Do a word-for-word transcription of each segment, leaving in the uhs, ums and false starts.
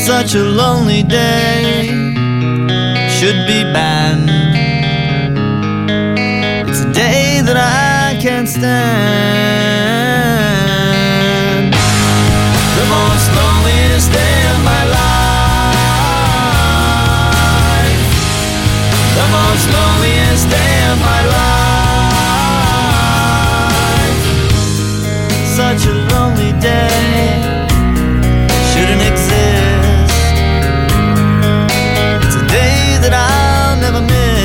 Such a lonely day should be banned. It's a day that I can't stand. The most loneliest day of my life. The most loneliest day of my life. Such a lonely day shouldn't exist. It's a day that I'll never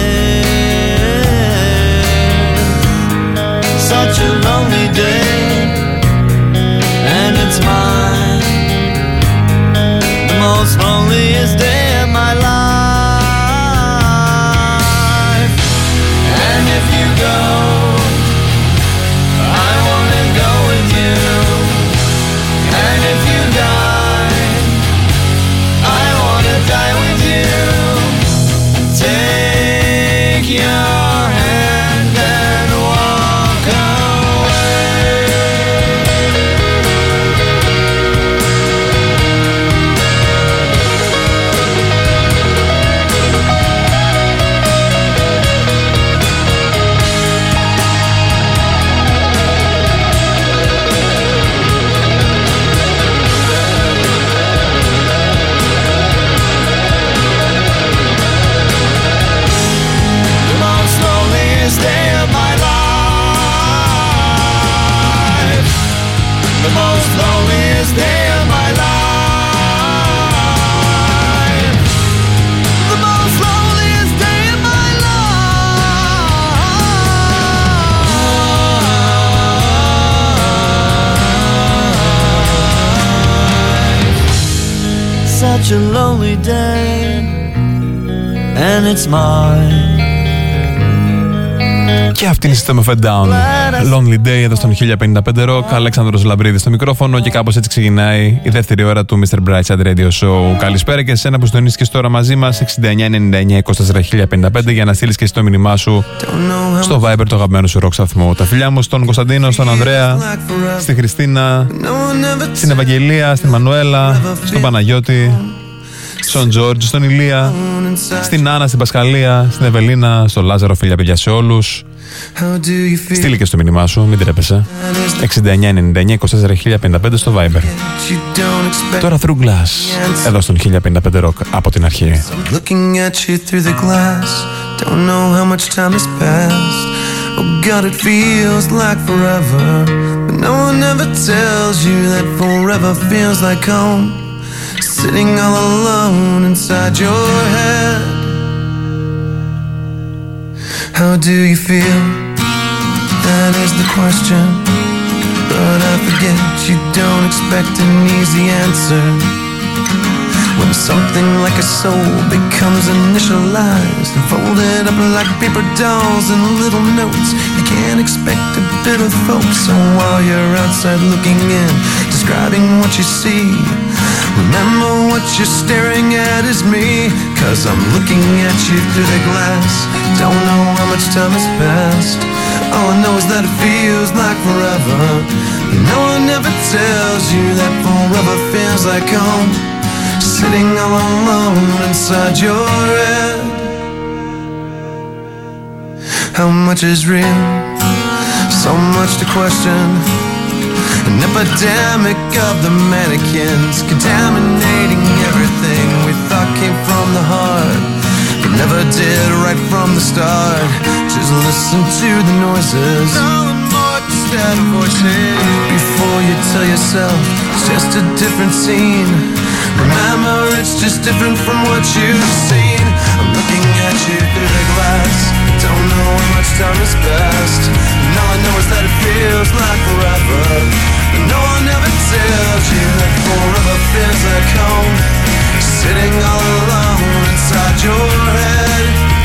miss. Such a lonely day, and it's mine. The most loneliest day of my life. And if you go, I wanna go with you. And if you die, I wanna die with you. Take your hand and walk away. The most loneliest day of my life. The most loneliest day of my life. The most loneliest day of my life. Such a lonely day, and it's mine. Και αυτή είναι η System of a Down. Lonely Day εδώ στον χίλια πενήντα πέντε Rock. Αλέξανδρος Λαμπρίδης στο μικρόφωνο και κάπως έτσι ξεκινάει η δεύτερη ώρα του μίστερ Brightside Radio Show. Καλησπέρα και σε ένα που συντονίστηκες τώρα μαζί μας εξήντα εννιά ενενήντα εννιά είκοσι τέσσερα χίλια πενήντα πέντε για να στείλεις και εσύ το μήνυμά σου στο Viber, το αγαπημένο σου rock σταθμό. Τα φιλιά μου στον Κωνσταντίνο, στον Ανδρέα, στη Χριστίνα, στην Ευαγγελία, στην Μανουέλα, στον Παναγιώτη, στον Τζόρτζ, στον Ηλία, στην Άννα, στην Πασχαλία, στην Ευελίνα, στον Λάζαρο, φίλια παιδιά σε όλους. Στείλει και στο μήνυμά σου, μην τρέπεσαι. εξήντα εννιά ενενήντα εννιά είκοσι τέσσερα χίλια πενήντα πέντε στο Viber. Τώρα Through Glass, εδώ στον χίλια πενήντα πέντε Rock από την αρχή. Oh God, it feels like forever, but no one ever tells you that forever feels like home. Sitting all alone inside your head. How do you feel? That is the question. But I forget you don't expect an easy answer. When something like a soul becomes initialized and folded up like paper dolls and little notes, you can't expect a bit of hope. So while you're outside looking in, describing what you see, remember what you're staring at is me. Cause I'm looking at you through the glass. Don't know how much time has passed. All I know is that it feels like forever. No one ever tells you that forever feels like home. Sitting all alone inside your head. How much is real? So much to question. An epidemic of the mannequins, contaminating everything we thought came from the heart, but never did right from the start. Just listen to the noises, no more instead of voices. Before you tell yourself it's just a different scene, remember it's just different from what you've seen. I'm looking at you through the glass. Don't know how much time has passed, and all I know is that it feels like forever. But no one ever tells you that forever feels like home. Sitting all alone inside your head.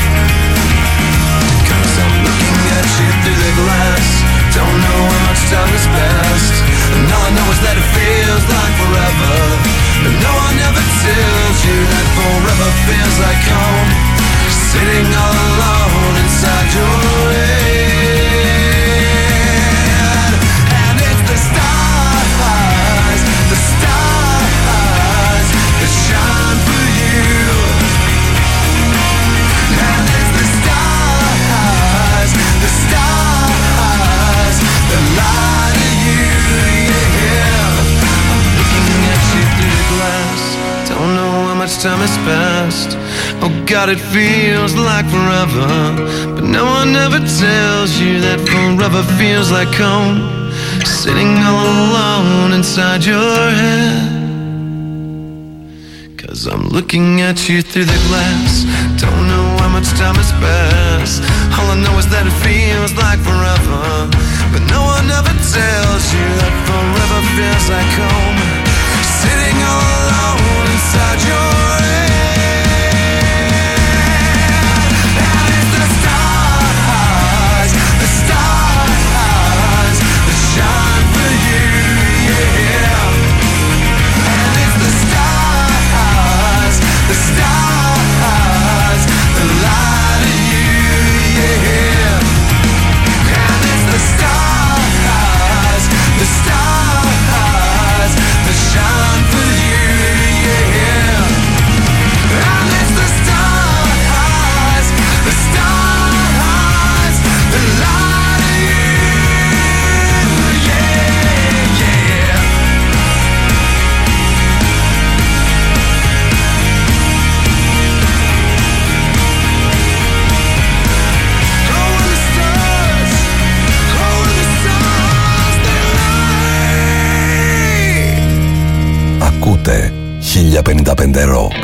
Cause I'm looking at you through the glass. Don't know how much time has passed, and all I know is that it feels like forever. But no one ever tells you that forever feels like home. Sitting all alone inside your head. And it's the stars, the stars that shine. much time has passed. Oh God, it feels like forever, but no one ever tells you that forever feels like home, sitting all alone inside your head. Cause I'm looking at you through the glass, don't know how much time has passed. All I know is that it feels like forever, but no one ever tells you that forever feels like home, sitting all alone inside your head. And it's the stars, the stars that shine for you, yeah. And it's the stars, the stars that lie to you, yeah. And it's the stars, the stars that shine for you, yeah. And it's the stars, the stars that lie to you, yeah, yeah. Oh, the stars, oh, the stars that lie. Ακούτε χίλια πενήντα πέντε Rock.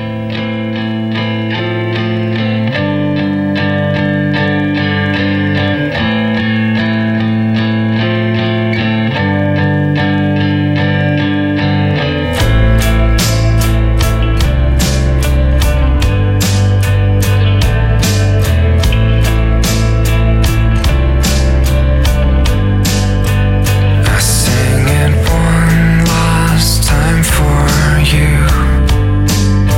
I sing it one last time for you.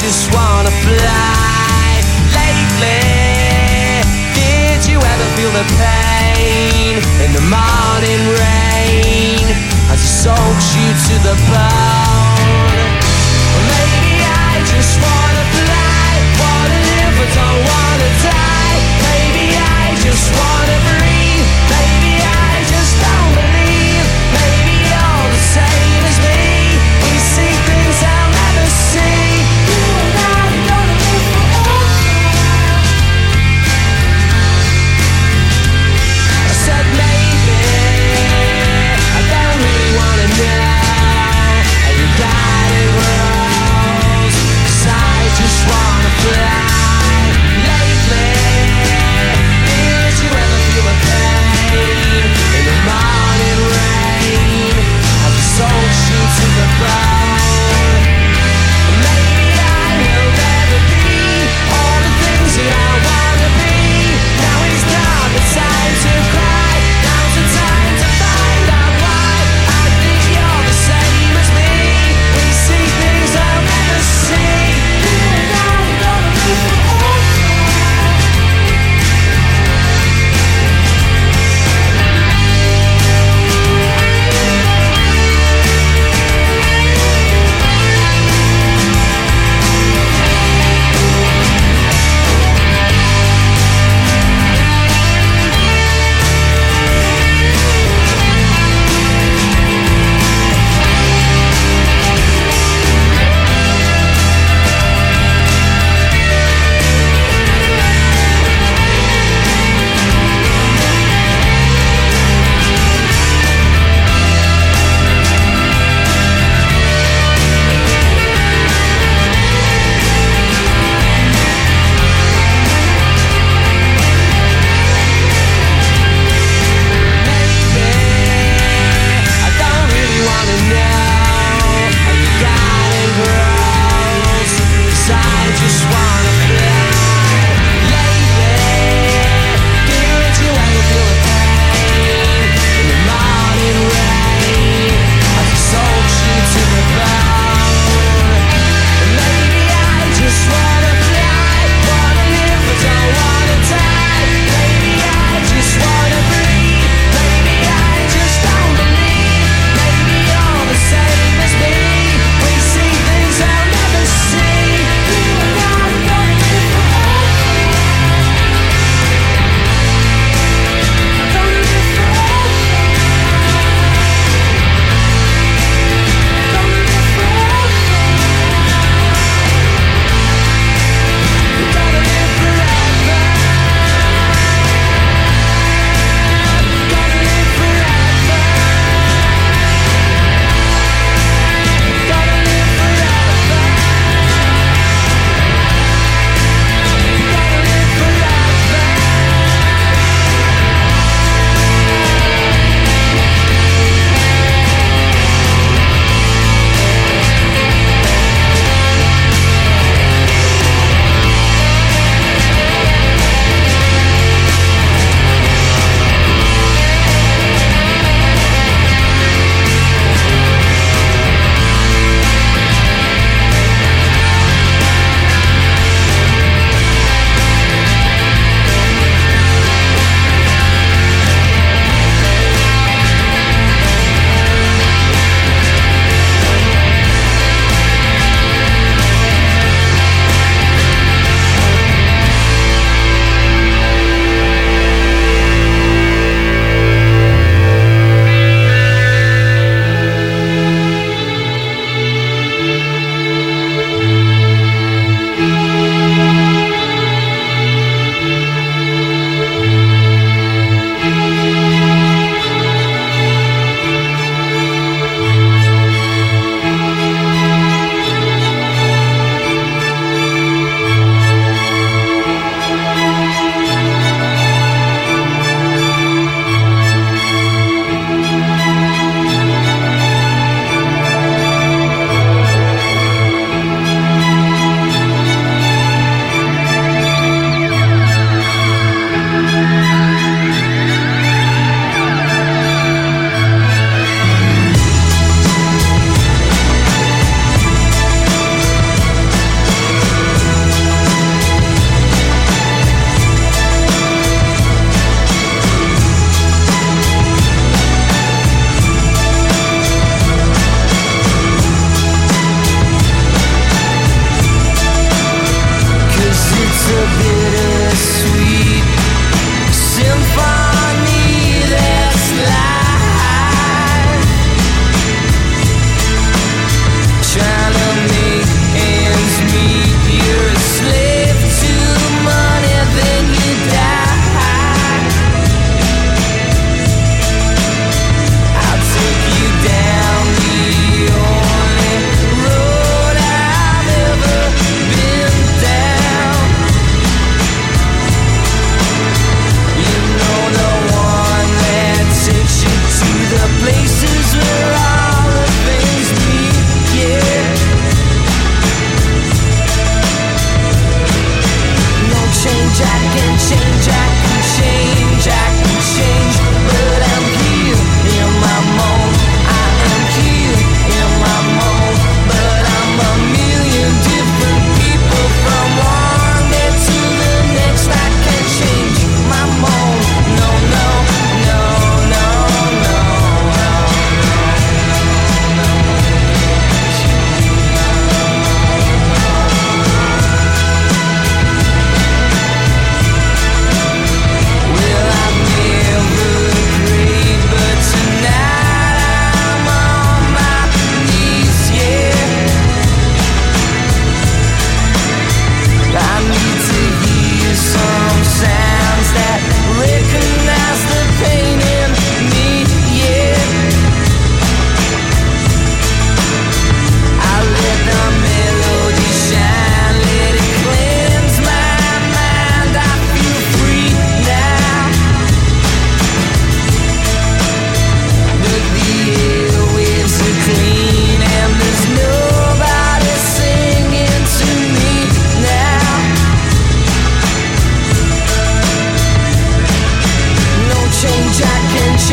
just wanna fly. Lately, did you ever feel the pain in the morning rain as it soaks you to the bone? Well, maybe I just wanna fly, wanna live but don't wanna die. Maybe I just wanna breathe, maybe I just don't believe. Maybe you're the same as me, we see things I'll never see. You and I are gonna live forever.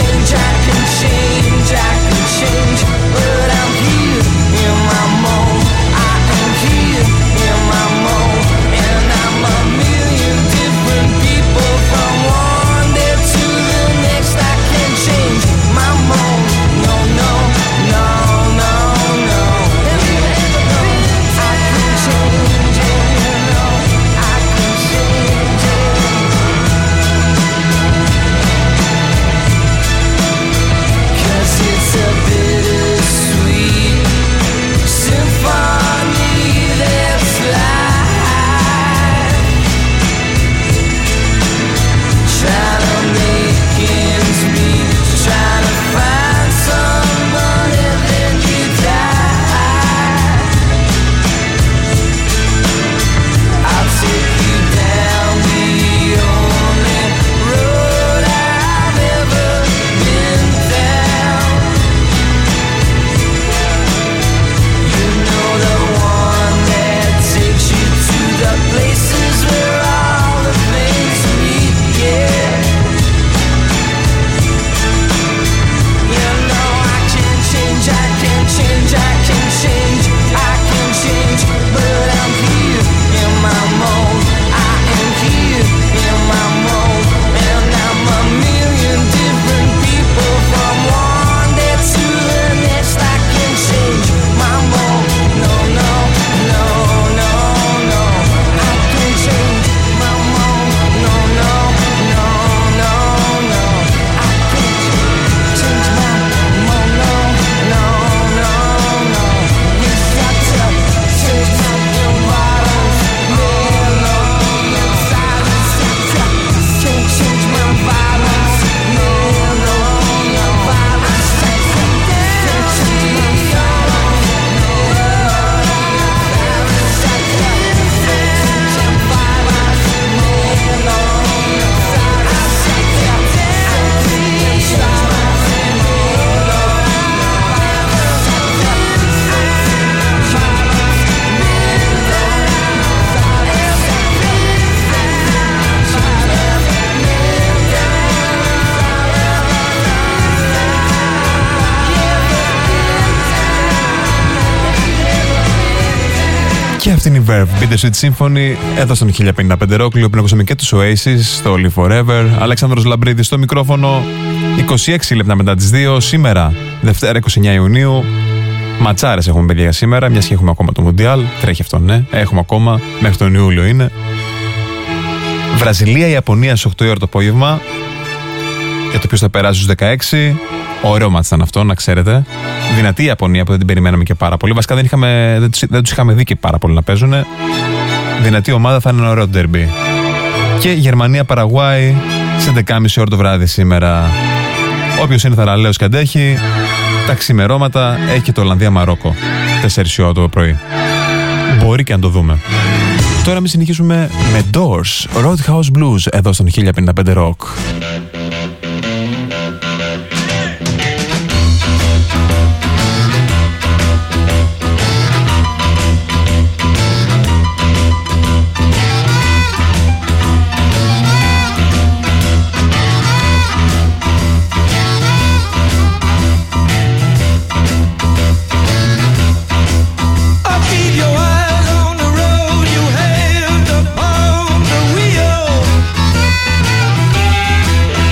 change, I can change, I can change, but I'm here in my mold. I am here in my mold, and I'm a million different people from one day to the next. I can change my mold. No, no, no, no, no. I can change it, you know. I can change it. 'Cause it's a bittersweet symphony that's life. Trying to make ends meet, trying to find somebody, then you die. I'll take you down the only road I've ever been down. You know, the one that takes you to the places where all the things meet, yeah. You know, I can change, I can change, I can change, I can change, but I'm here in my mold. I am here in my mold, and I'm a million different people from one day to the next. I can change my mold. No, no, no, no, no. I can change my mold. No, no, no, no, no. I can change my mold. No, no, no, no. Yes, I tell, change my environment. Melody and silence. I tell, can't change my violence. Melody and violence. I tell, can't change my violence. Melody and violence. I tell, can't change my violence. Melody and silence. I tell, can't change my Και αυτή είναι η Verve, Bittersweet Symphony, εδώ στον χίλια πενήντα πέντε Rock, που ακούσαμε και τους Oasis στο Live Forever. Αλέξανδρος Λαμπρίδης στο μικρόφωνο, είκοσι έξι λεπτά μετά τις δύο, σήμερα, Δευτέρα είκοσι εννέα Ιουνίου. Ματσάρες έχουμε, παιδιά, για σήμερα, μιας και έχουμε ακόμα το Μουντιάλ. Τρέχει αυτό, ναι, έχουμε ακόμα, μέχρι τον Ιούλιο είναι. Βραζιλία-Ιαπωνία στις οκτώ η ώρα το απόγευμα, για το ποιος θα περάσει στους δεκαέξι. Ωραίο μάτς ήταν αυτό, να ξέρετε. Δυνατή η Ιαπωνία που δεν την περιμέναμε και πάρα πολύ. Βασικά δεν, είχαμε, δεν, τους, δεν τους είχαμε δει και πάρα πολύ να παίζουν. Δυνατή ομάδα, θα είναι ένα ωραίο ντέρμπι. Και Γερμανία-Παραγουάη σε έντεκα και μισή ώρα το βράδυ σήμερα. Όποιος είναι θαραλέος και αντέχει, τα ξημερώματα έχει και το Ολλανδία-Μαρόκο. τέσσερις η ώρα το πρωί. Μπορεί και να το δούμε. Τώρα εμείς συνεχίσουμε με Doors, Roadhouse Blues, εδώ στον χίλια πενήντα πέντε Rock. Your hands upon the wheel.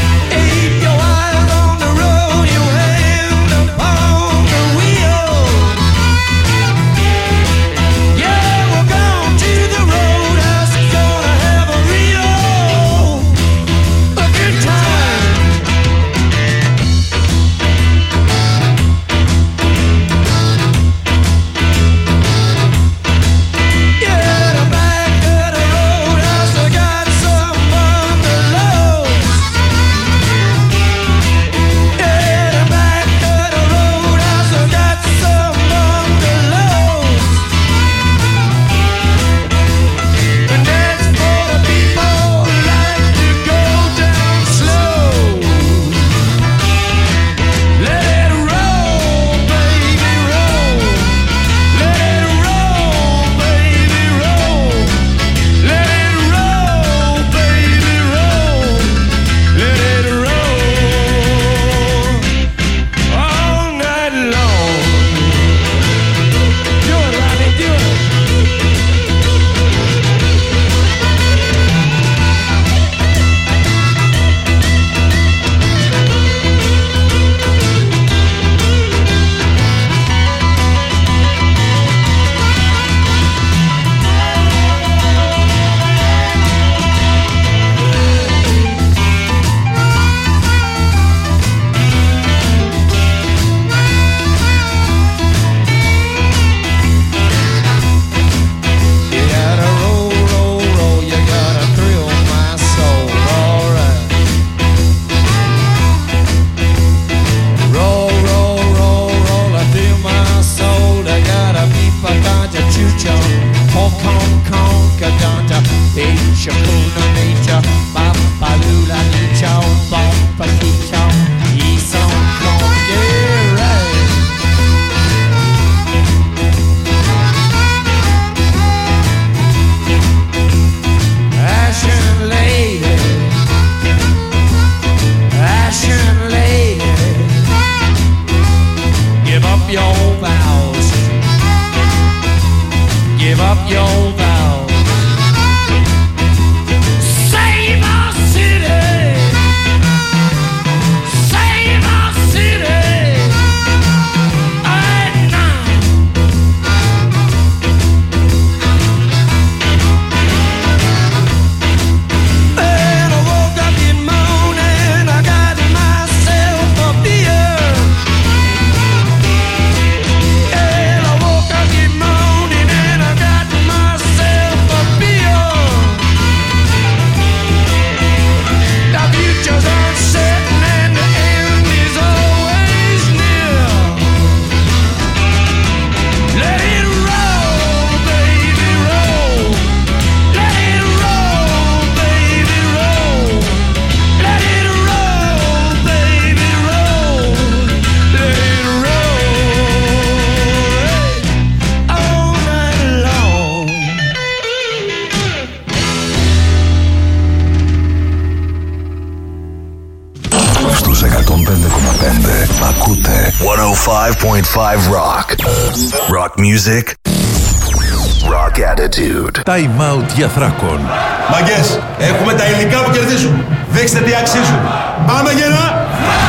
Στους εκατόν πέντε κόμμα πέντε ακούτε εκατόν πέντε κόμμα πέντε Rock. Rock music. Rock attitude. Time out για Θράκον. Μαγκές, έχουμε τα υλικά που κερδίζουν. Δείξτε τι αξίζουν. Πάμε γερά!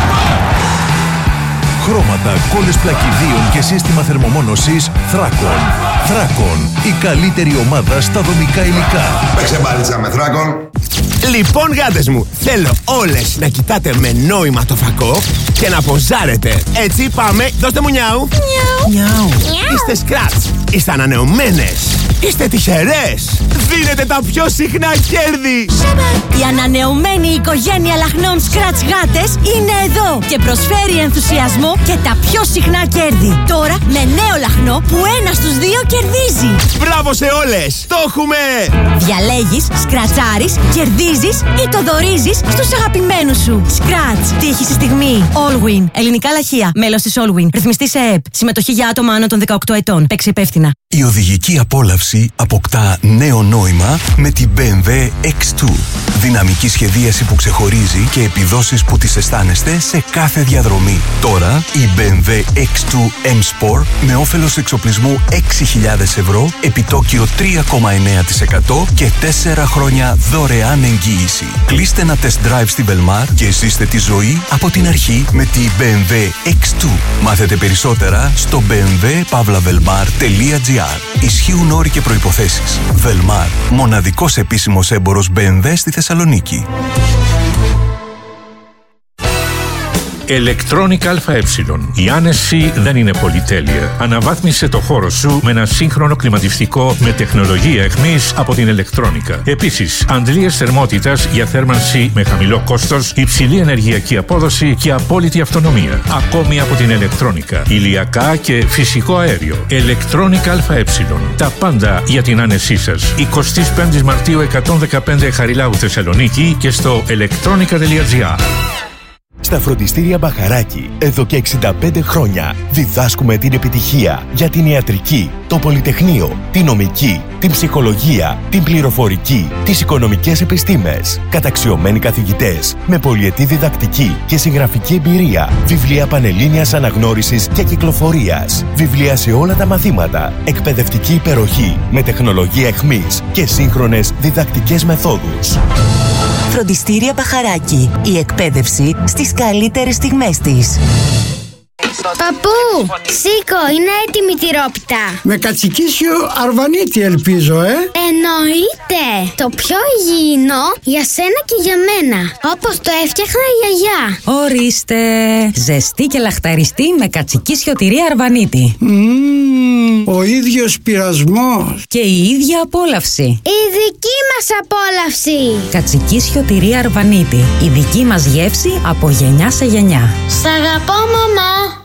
Χρώματα, κόλλες πλακιδίων και σύστημα θερμομόνωσης Θράκον. Θράκον, η καλύτερη ομάδα στα δομικά υλικά. Παίξε μπάλιτσα με Θράκον. Λοιπόν, γάτες μου, θέλω όλες να κοιτάτε με νόημα το φακό και να ποζάρετε. Έτσι, πάμε. Δώστε μου νιάου. Νιάου. Είστε σκράτς. Είστε ανανεωμένες. Είστε τυχερές. Δίνετε τα πιο συχνά κέρδη. Η ανανεωμένη οικογένεια λαχνών Scratch γάτες είναι εδώ και προσφέρει ενθουσιασμό και τα πιο συχνά κέρδη. Τώρα με νέο λαχνό που ένα στους δύο κερδίζει. Μπράβο σε όλες. Το έχουμε. Διαλέγεις, σκρατσάρεις, κερδίζεις ή το δωρίζεις στους αγαπημένους σου. Scratch. Τύχη στη στιγμή. Allwin. Ελληνικά λαχεία. Μέλος της Allwin. Ρυθμιστή σε ΕΕΠ. Συμμετοχή για άτομα άνω των δεκαοκτώ ετών. Παίξε υπεύθυνα. Η οδηγική απόλαυση αποκτά νέο νόημα με την μπι εμ ντάμπλιου εξ δύο. Δυναμική σχεδίαση που ξεχωρίζει και επιδόσεις που τις αισθάνεστε σε κάθε διαδρομή. Τώρα η μπι εμ ντάμπλιου εξ δύο M-Sport με όφελος εξοπλισμού έξι χιλιάδες ευρώ, επιτόκιο τρία κόμμα εννέα τοις εκατό και τέσσερα χρόνια δωρεάν εγγύηση. Κλείστε ένα test drive στη Velmar και ζήστε τη ζωή από την αρχή με τη μπι εμ ντάμπλιου εξ δύο. Μάθετε περισσότερα στο μπι εμ ντάμπλιου παύλα βελμάρ τελεία τζι άρ. Ισχύουν όροι και προϋποθέσεις. Velmar, μοναδικός επίσημος έμπορος μπι εμ ντάμπλιου στη Θεσσαλονίκη. Electronic ΑΕ. Η άνεση δεν είναι πολυτέλεια. Αναβάθμισε το χώρο σου με ένα σύγχρονο κλιματιστικό με τεχνολογία εχμής από την Electronica. Επίσης, αντλίες θερμότητας για θέρμανση με χαμηλό κόστος, υψηλή ενεργειακή απόδοση και απόλυτη αυτονομία. Ακόμη από την Electronica. Ηλιακά και φυσικό αέριο. Electronic ΑΕ. Τα πάντα για την άνεσή σας. εικοστή πέμπτη Μαρτίου εκατόν δεκαπέντε Χαριλάου Θεσσαλονίκη και στο electronica τελεία τζι άρ. Στα φροντιστήρια Μπαχαράκι, εδώ και εξήντα πέντε χρόνια, διδάσκουμε την επιτυχία για την ιατρική, το πολυτεχνείο, την νομική, την ψυχολογία, την πληροφορική, τις οικονομικές επιστήμες. Καταξιωμένοι καθηγητές, με πολυετή διδακτική και συγγραφική εμπειρία, βιβλία πανελλήνιας αναγνώρισης και κυκλοφορίας, βιβλία σε όλα τα μαθήματα, εκπαιδευτική υπεροχή, με τεχνολογία εχμής και σύγχρονες διδακτικές μεθόδους. Φροντιστήρια Μπαχαράκι. Η εκπαίδευση στις καλύτερες στιγμές της. Παππού, σήκω, είναι έτοιμη η τυρόπιτα. Με κατσικίσιο αρβανίτη ελπίζω, ε. Εννοείται. Το πιο υγιεινό για σένα και για μένα. Όπως το έφτιαχνα η γιαγιά. Ορίστε. Ζεστή και λαχταριστή με κατσικίσιο τυρί αρβανίτη. Mm, ο ίδιος πειρασμός. Και η ίδια απόλαυση. Η δική μας απόλαυση. Κατσικίσιο τυρί αρβανίτη. Η δική μας γεύση από γενιά σε γενιά. Σ' αγαπώ, μαμά.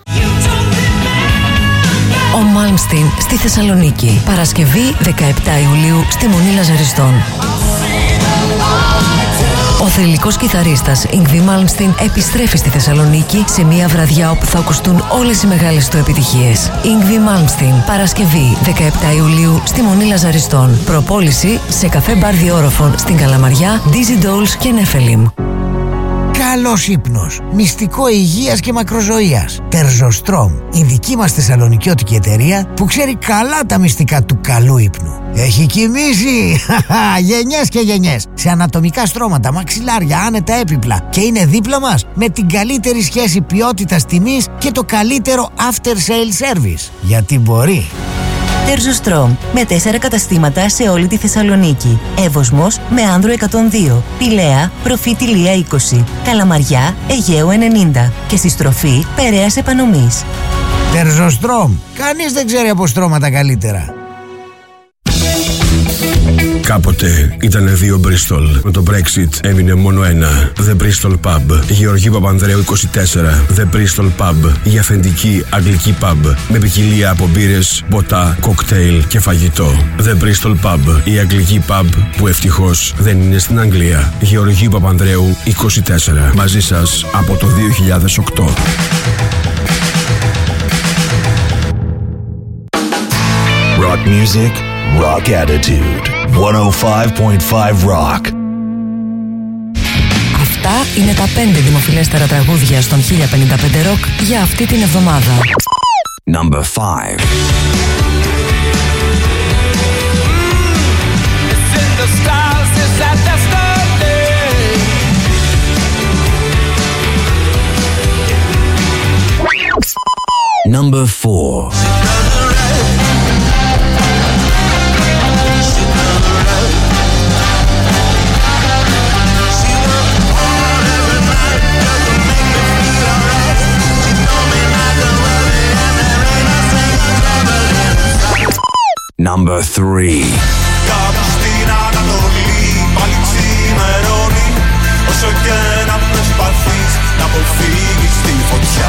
Ο Μάλμστιν στη Θεσσαλονίκη. Παρασκευή δεκαεπτά Ιουλίου στη Μονή Λαζαριστών. Ο θρυλικός κιθαρίστας Ιγκβί Μάλμστιν επιστρέφει στη Θεσσαλονίκη σε μια βραδιά όπου θα ακουστούν όλες οι μεγάλες του επιτυχίες. Ιγκβί Μάλμστιν, Παρασκευή δεκαεπτά Ιουλίου στη Μονή Λαζαριστών. Προπόληση σε καφέ μπαρ διόροφων στην Καλαμαριά, Dizzy Dolls και Νέφελιμ. Καλός ύπνος, μυστικό υγείας και μακροζωίας. Τερζοστρόμ, η δική μας θεσσαλονικιώτικη εταιρεία που ξέρει καλά τα μυστικά του καλού ύπνου. Έχει κοιμήσει γενιές και γενιές σε ανατομικά στρώματα, μαξιλάρια, άνετα έπιπλα και είναι δίπλα μας με την καλύτερη σχέση ποιότητας τιμής και το καλύτερο after sale service. Γιατί μπορεί. Τερζοστρόμ, με τέσσερα καταστήματα σε όλη τη Θεσσαλονίκη. Εύωσμος με Άνδρο εκατόν δύο, Πηλαία, Προφήτη Λία είκοσι, Καλαμαριά, Αιγαίου ενενήντα και στη στροφή Περαίας Επανομής. Τερζοστρόμ, κανείς δεν ξέρει από στρώματα καλύτερα. Κάποτε ήτανε δύο Bristol. Με το Brexit έμεινε μόνο ένα. The Bristol Pub. Γεωργίου Παπανδρέου είκοσι τέσσερα. The Bristol Pub. Η αυθεντική αγγλική pub. Με ποικιλία από μπύρες, ποτά, κοκτέιλ και φαγητό. The Bristol Pub. Η αγγλική pub που ευτυχώς δεν είναι στην Αγγλία. Γεωργίου Παπανδρέου είκοσι τέσσερα. Μαζί σας από το δύο χιλιάδες οκτώ. Rock music, rock attitude. εκατόν πέντε κόμμα πέντε Rock. Αυτά είναι τα πέντε δημοφιλέστερα τραγούδια στον χίλια πενήντα πέντε Rock για αυτή την εβδομάδα. Number five. Number four. Number three. Κάπου στην Ανατολή πάλι ξημερώνει, όσο και να προσπαθείς να αποφύγεις τη φωτιά.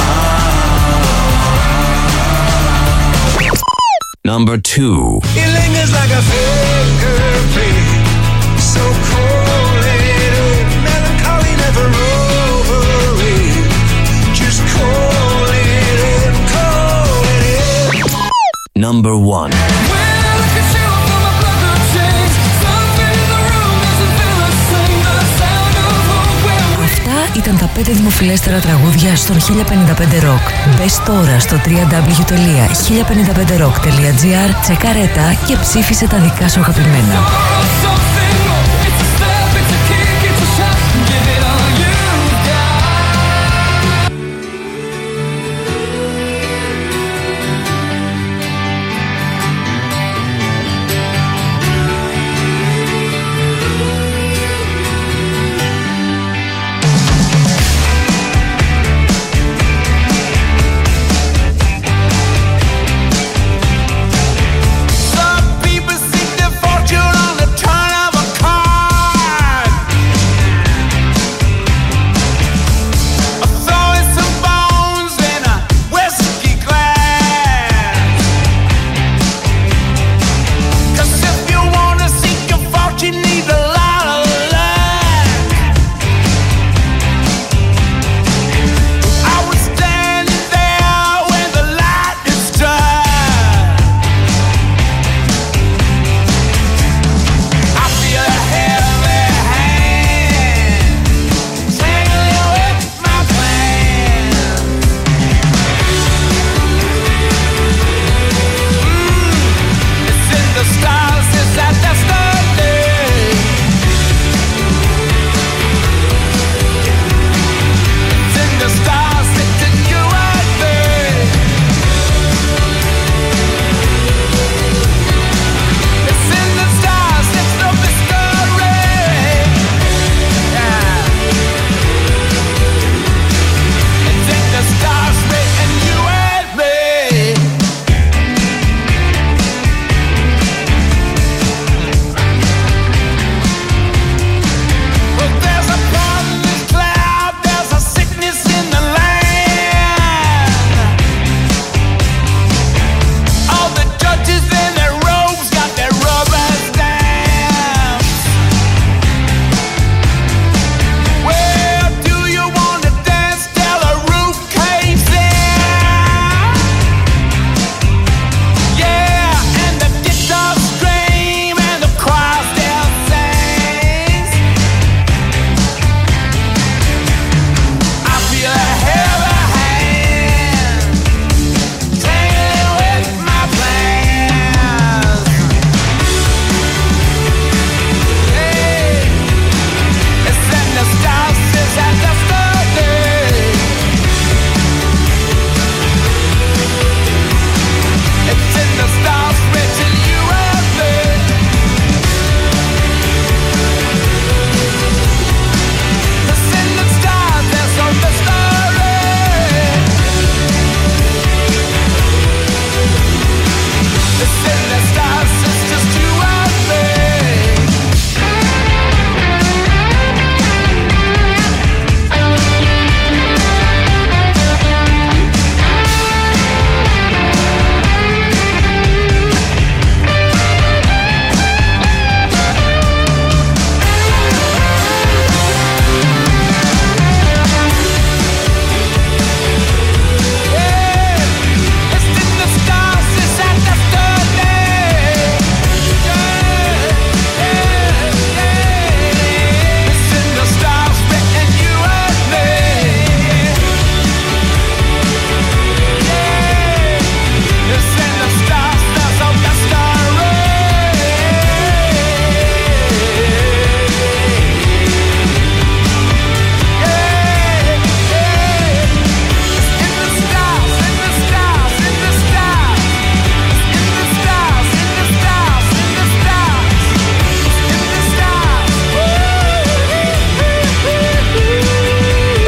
Number two. It lingers like a fingerprint, so cold and melancholy, never over it. Just call it in, call it in. Number one. Αυτά ήταν τα πέντε δημοφιλέστερα τραγούδια στον χίλια πενήντα πέντε Rock. Μπες τώρα στο double-u double-u double-u τελεία χίλια πενήντα πέντε rock τελεία gr, τσεκάρε τα και ψήφισε τα δικά σου αγαπημένα. Some people seek their fortune on the turn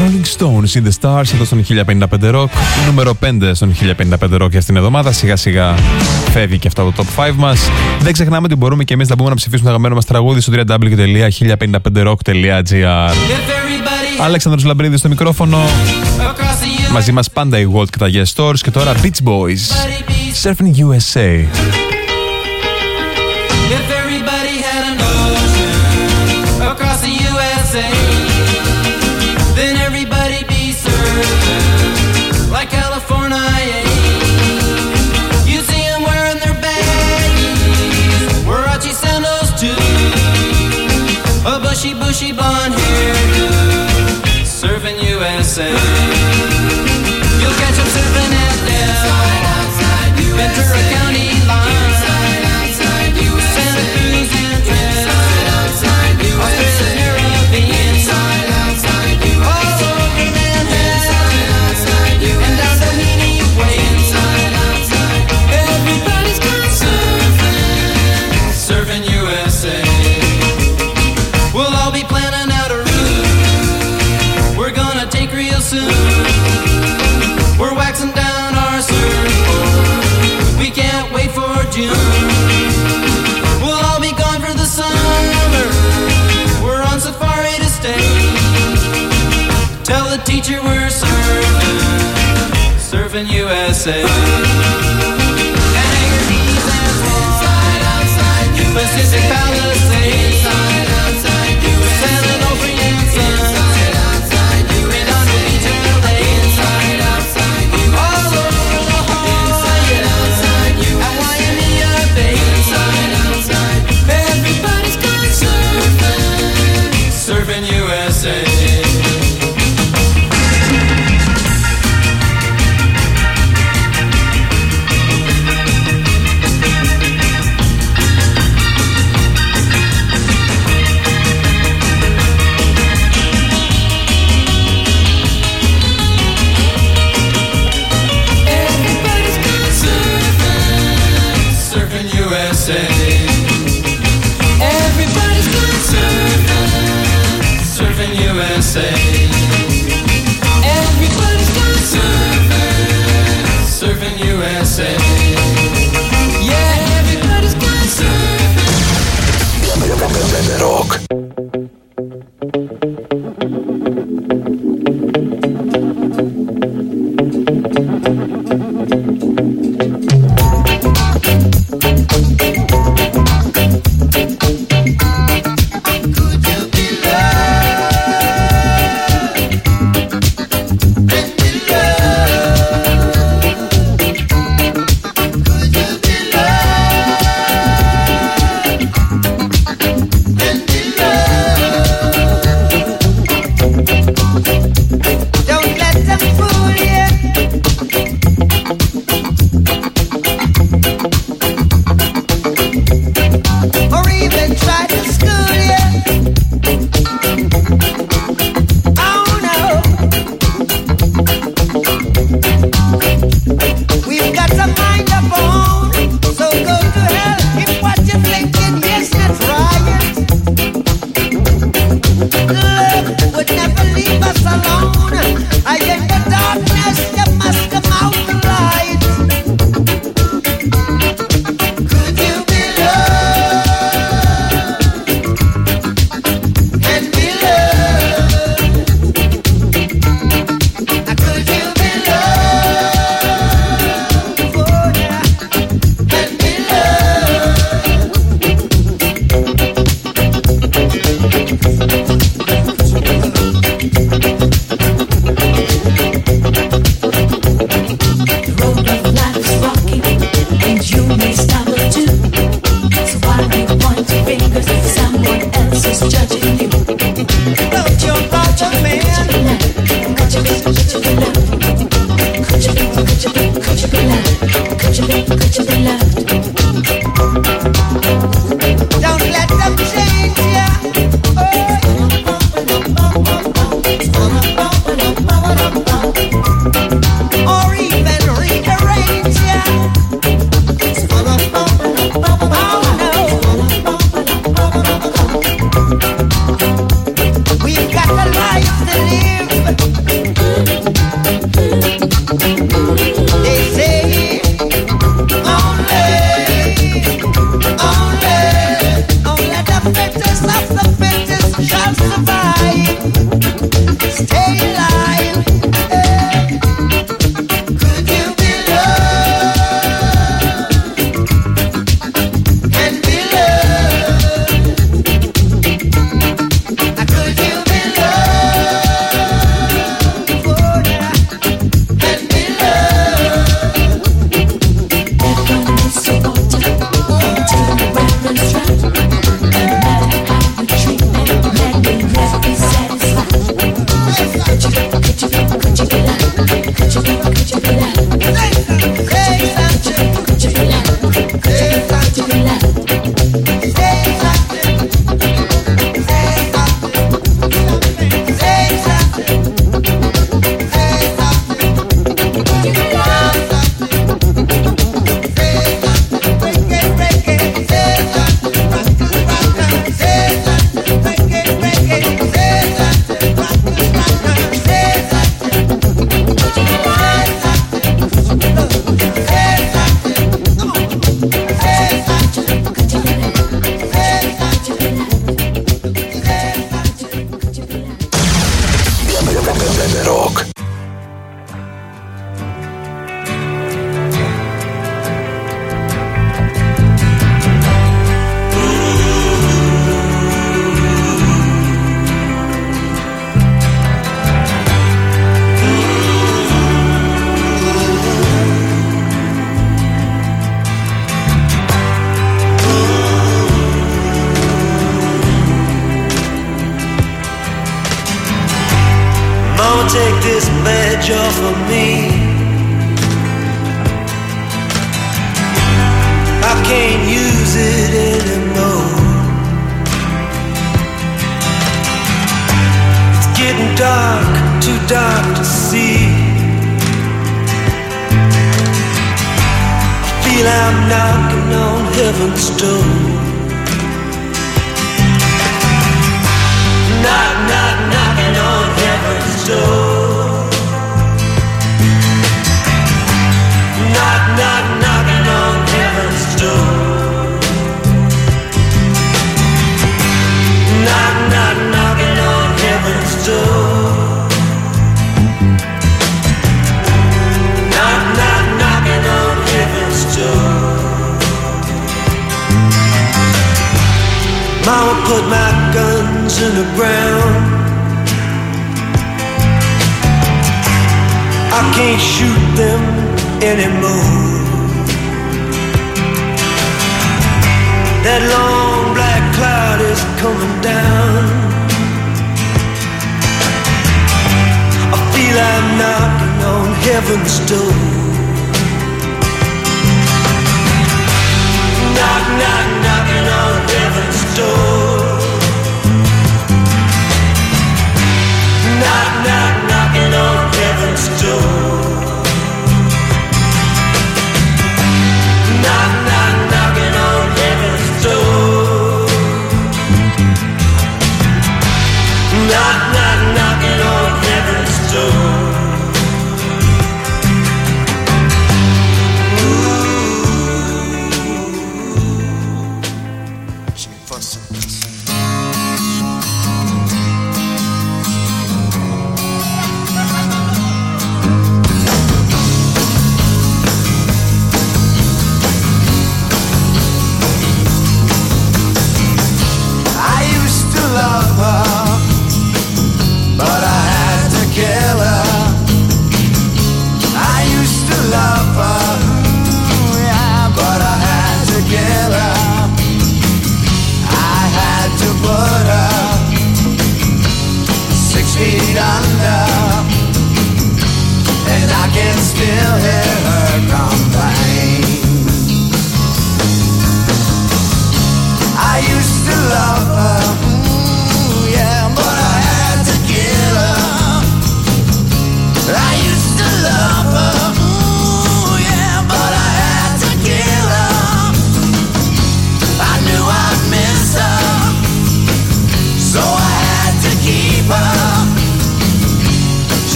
Rolling Stones in the Stars εδώ στον χίλια πενήντα πέντε Rock. Νούμερο πέντε στον χίλια πενήντα πέντε Rock για αυτήν την εβδομάδα. Σιγά σιγά φεύγει και αυτό το top πέντε μας. Δεν ξεχνάμε ότι μπορούμε και εμείς να μπούμε να ψηφίσουμε το αγαπημένο μας τραγούδι στο double-u double-u double-u τελεία χίλια πενήντα πέντε rock τελεία gr. Αλέξανδρος Λαμπρίδης στο μικρόφωνο. Μαζί μας πάντα η Walt και τα Yes Stores. Και τώρα Beach Boys, Surfing γιου ες έι. Bushy, bushy blonde hairdo, surfing γιου ες έι. You'll catch him surfing at Del, Ventura County line, Santa Cruz and Trent, Australia's Caribbean, all over Manhattan, and down to Meany Way. Everybody's gone surfing, surfing γιου ες έι. We'll all be planning out a route we're gonna take real soon. We're waxing down our surfboard, we can't wait for June. We'll all be gone for the summer, we're on safari to stay. Tell the teacher we're surfing, surfing γιου ες έι. Hangar Keys and Swan, Pacific Palisades, San Onofre and Sun, Redondo Beach, L A, all over La Jolla, and Waimea Bay. Everybody's gone surfing, surfing γιου ες έι.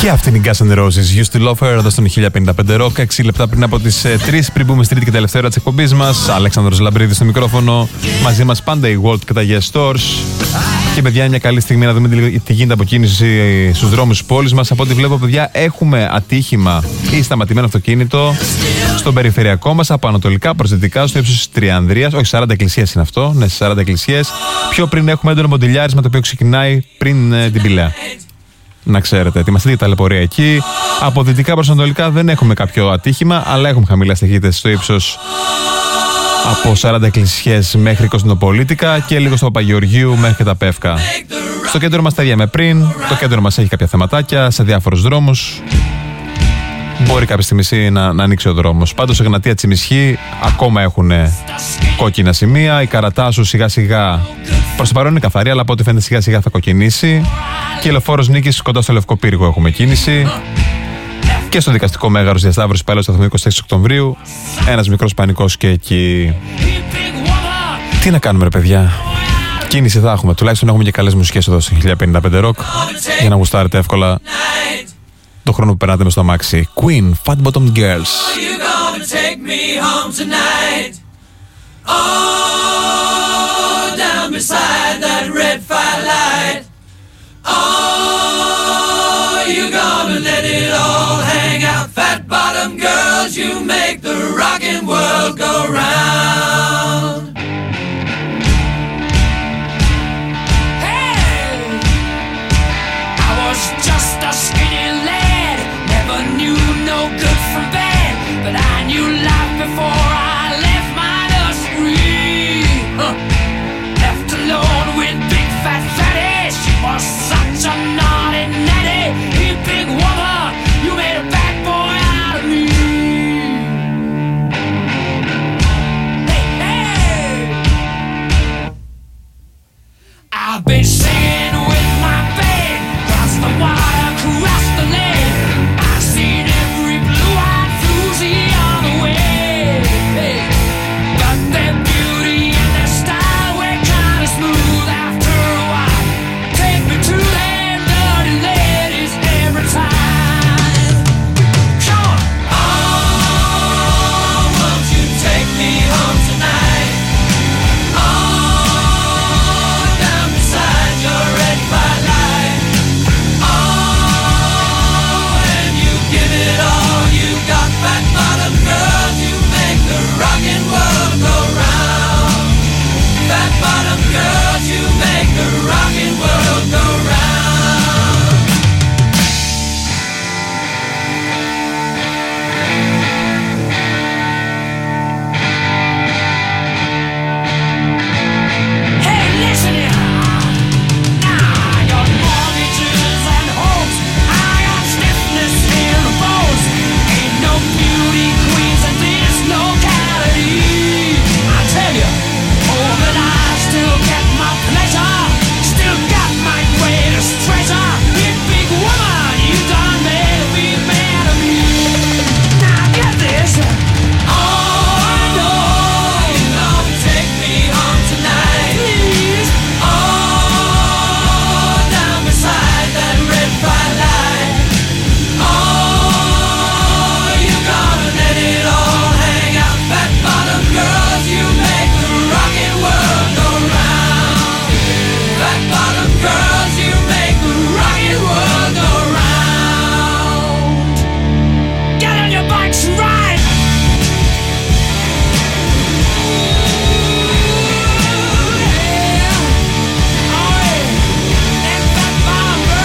Και αυτή είναι η Guns N' Roses, Used to Love Her, εδώ στον χίλια πενήντα πέντε Rock. έξι λεπτά πριν από τις τρεις, πριν μπούμε στη τρίτη και τελευταία ώρα της εκπομπής μας. Αλέξανδρος Λαμπρίδης στο μικρόφωνο. Μαζί μας πάντα η World και τα Yes Stores. Και παιδιά, είναι μια καλή στιγμή να δούμε τι γίνεται από κίνηση στους δρόμους της πόλης μας. Από ό,τι βλέπω, παιδιά, έχουμε ατύχημα ή σταματημένο αυτοκίνητο στον περιφερειακό μας από ανατολικά προς δυτικά, στο ύψος της Τριανδρίας. Όχι, σαράντα εκκλησίες είναι αυτό. Ναι, σαράντα εκκλησίες. Πιο πριν έχουμε έντονο μοντιλιάρισμα το οποίο ξεκινάει πριν ε, την Πηλαία. Να ξέρετε, ετοιμαστείτε για ταλαιπωρία εκεί. Από δυτικά προς ανατολικά δεν έχουμε κάποιο ατύχημα, αλλά έχουμε χαμηλές ταχύτητες στο ύψος από σαράντα εκκλησίες μέχρι Κωνσταντινοπολίτικα και λίγο στο Παπαγεωργίου μέχρι και τα Πεύκα. Στο κέντρο μας τα ίδια με πριν. Το κέντρο μας έχει κάποια θεματάκια σε διάφορους δρόμους. Μπορεί κάποια στιγμή να, να ανοίξει ο δρόμος. Πάντως, σε Γνατία Τσιμισχή ακόμα έχουν κόκκινα σημεία. Η Καρατάσου σιγά σιγά προς το παρόν είναι καθαρή, αλλά από ό,τι φαίνεται σιγά σιγά θα κοκκινήσει. Και η Λεωφόρος Νίκης κοντά στο Λευκό Πύργο έχουμε κίνηση. Και στο δικαστικό μέγαρος διασταύρωση πάλι στο σταθμό είκοσι έξι Οκτωβρίου. Ένας μικρός πανικός και εκεί. Τι να κάνουμε, ρε παιδιά. Κίνηση θα έχουμε. Τουλάχιστον έχουμε και καλές μουσικές εδώ στο χίλια πενήντα πέντε Rock για να γουστάρετε εύκολα το χρόνο που περνάτε μες στο αμάξι. Queen, Fat Bottomed Girls. Down beside that red firelight. Oh, you gonna let it all hang out. Fat bottom girls, you make the rockin' world go round. Hey, I was just a skinny lad, never knew no good from bad, but I knew life before I left my nursery. Huh. Left alone with big fat fatty, she was such a naughty natty. Hey, big woman, you made a bad boy out of me. Hey, hey, I've been singing